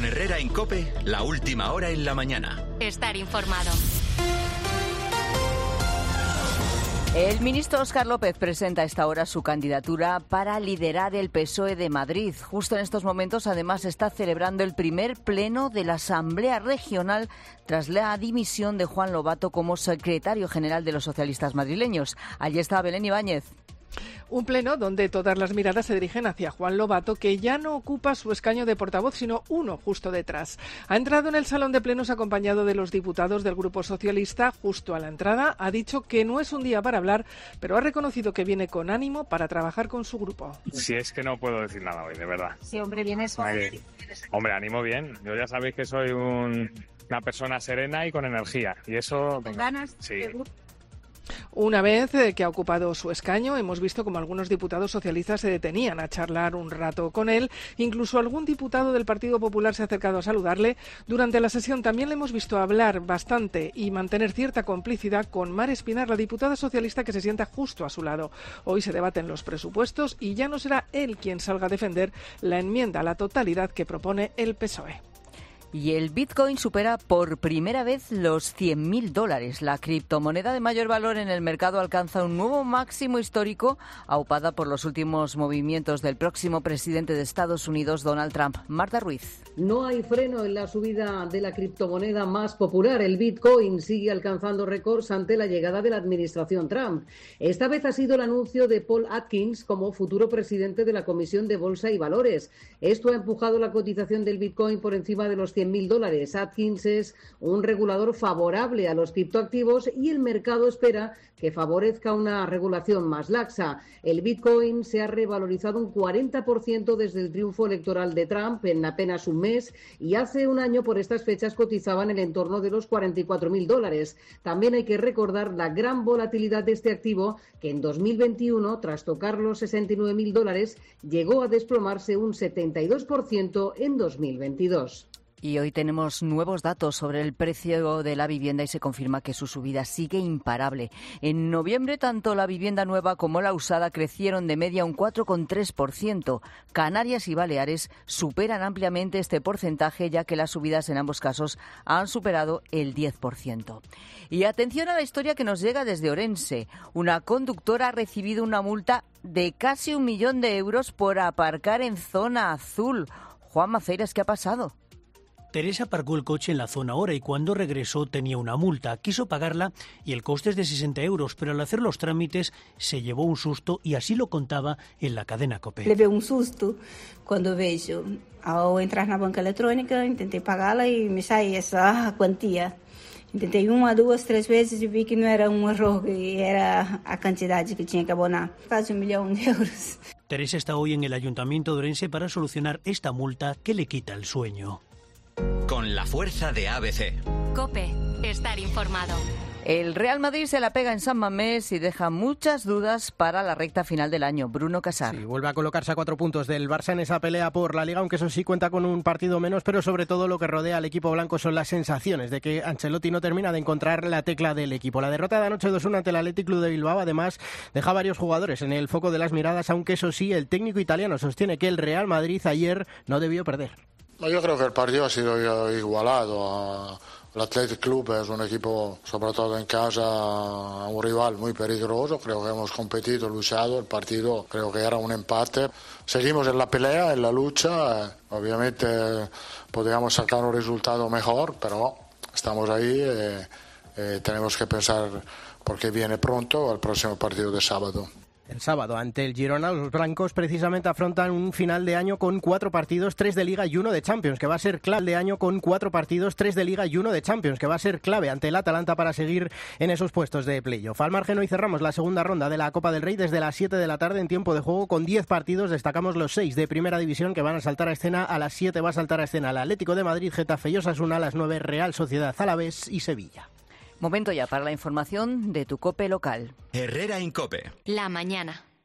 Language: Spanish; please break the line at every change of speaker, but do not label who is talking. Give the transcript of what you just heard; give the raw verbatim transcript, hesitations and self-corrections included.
Con Herrera en COPE, la última hora en la mañana.
Estar informado.
El ministro Óscar López presenta a esta hora su candidatura para liderar el P S O E de Madrid. Justo en estos momentos, además, está celebrando el primer pleno de la Asamblea Regional tras la dimisión de Juan Lobato como secretario general de los socialistas madrileños. Allí está Belén Ibáñez.
Un pleno donde todas las miradas se dirigen hacia Juan Lobato, que ya no ocupa su escaño de portavoz, sino uno justo detrás. Ha entrado en el salón de plenos acompañado de los diputados del Grupo Socialista. Justo a la entrada ha dicho que no es un día para hablar, pero ha reconocido que viene con ánimo para trabajar con su grupo.
Si es que no puedo decir nada hoy, de verdad.
Sí, hombre, vienes con...
Hombre, ánimo bien. Yo ya sabéis que soy un, una persona serena y con energía. Y eso...
¿Con ganas?
Sí.
Una vez que ha ocupado su escaño, hemos visto como algunos diputados socialistas se detenían a charlar un rato con él. Incluso algún diputado del Partido Popular se ha acercado a saludarle. Durante la sesión también le hemos visto hablar bastante y mantener cierta complicidad con Mar Espinar, la diputada socialista que se sienta justo a su lado. Hoy se debaten los presupuestos y ya no será él quien salga a defender la enmienda a la totalidad que propone el P S O E.
Y el Bitcoin supera por primera vez los cien mil dólares. La criptomoneda de mayor valor en el mercado alcanza un nuevo máximo histórico, aupada por los últimos movimientos del próximo presidente de Estados Unidos, Donald Trump. Marta Ruiz.
No hay freno en la subida de la criptomoneda más popular. El Bitcoin sigue alcanzando récords ante la llegada de la administración Trump. Esta vez ha sido el anuncio de Paul Atkins como futuro presidente de la Comisión de Bolsa y Valores. Esto ha empujado la cotización del Bitcoin por encima de los cien mil dólares. Atkins es un regulador favorable a los criptoactivos y el mercado espera que favorezca una regulación más laxa. El Bitcoin se ha revalorizado un cuarenta por ciento desde el triunfo electoral de Trump en apenas un mes y hace un año por estas fechas cotizaba en el entorno de los cuarenta y cuatro mil dólares. También hay que recordar la gran volatilidad de este activo que en dos mil veintiuno, tras tocar los sesenta y nueve mil dólares, llegó a desplomarse un setenta y dos por ciento en dos mil veintidós.
Y hoy tenemos nuevos datos sobre el precio de la vivienda y se confirma que su subida sigue imparable. En noviembre, tanto la vivienda nueva como la usada crecieron de media un cuatro coma tres por ciento. Canarias y Baleares superan ampliamente este porcentaje, ya que las subidas en ambos casos han superado el diez por ciento. Y atención a la historia que nos llega desde Orense. Una conductora ha recibido una multa de casi un millón de euros por aparcar en zona azul. Juan Maceiras, ¿qué ha pasado?
Teresa aparcó el coche en la zona hora y cuando regresó tenía una multa. Quiso pagarla y el coste es de sesenta euros, pero al hacer los trámites se llevó un susto y así lo contaba en la cadena COPE.
Levei un susto cuando vejo, ao entrar na banca electrónica, intentei pagá-la e me sai essa quantia. Intentei uma, duas, três vezes e vi que não era um erro, que era a quantidade que tinha que abonar. Casi un millón de euros.
Teresa está hoy en el Ayuntamiento de Orense para solucionar esta multa que le quita el sueño.
Con la fuerza de A B C.
COPE. Estar informado.
El Real Madrid se la pega en San Mamés y deja muchas dudas para la recta final del año. Bruno Casar.
Sí, vuelve a colocarse a cuatro puntos del Barça en esa pelea por la Liga, aunque eso sí cuenta con un partido menos, pero sobre todo lo que rodea al equipo blanco son las sensaciones de que Ancelotti no termina de encontrar la tecla del equipo. La derrota de anoche dos uno ante el Athletic Club de Bilbao, además, deja a varios jugadores en el foco de las miradas, aunque eso sí, el técnico italiano sostiene que el Real Madrid ayer no debió perder.
Yo creo que el partido ha sido igualado. El Athletic Club es un equipo, sobre todo en casa, un rival muy peligroso. Creo que hemos competido, luchado. El partido creo que era un empate. Seguimos en la pelea, en la lucha. Obviamente podríamos sacar un resultado mejor, pero estamos ahí. Eh, eh, tenemos que pensar porque viene pronto el próximo partido de sábado.
El sábado, ante el Girona, los blancos precisamente afrontan un final de año con cuatro partidos, tres de Liga y uno de Champions, que va a ser clave de año con cuatro partidos, tres de Liga y uno de Champions, que va a ser clave ante el Atalanta para seguir en esos puestos de playoff. Al margen, hoy cerramos la segunda ronda de la Copa del Rey desde las siete de la tarde en tiempo de juego con diez partidos. Destacamos los seis de Primera División que van a saltar a escena. A las siete va a saltar a escena el Atlético de Madrid, Getafe y Osasuna, a las nueve Real Sociedad, Alavés y Sevilla.
Momento ya para la información de tu COPE local.
Herrera en COPE.
La mañana.